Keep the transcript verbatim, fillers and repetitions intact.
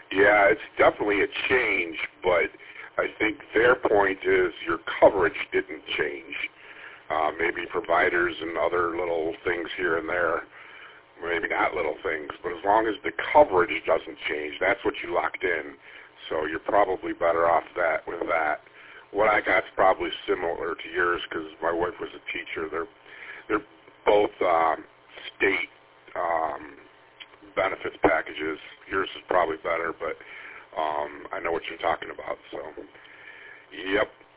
Yeah, it's definitely a change, but I think their point is your coverage didn't change. Uh, maybe providers and other little things here and there, maybe not little things, but as long as the coverage doesn't change, that's what you locked in. So you're probably better off that with that. What I got's probably similar to yours because my wife was a teacher. They're they're both um, state um, benefits packages. Yours is probably better, but um, I know what you're talking about. So, yep.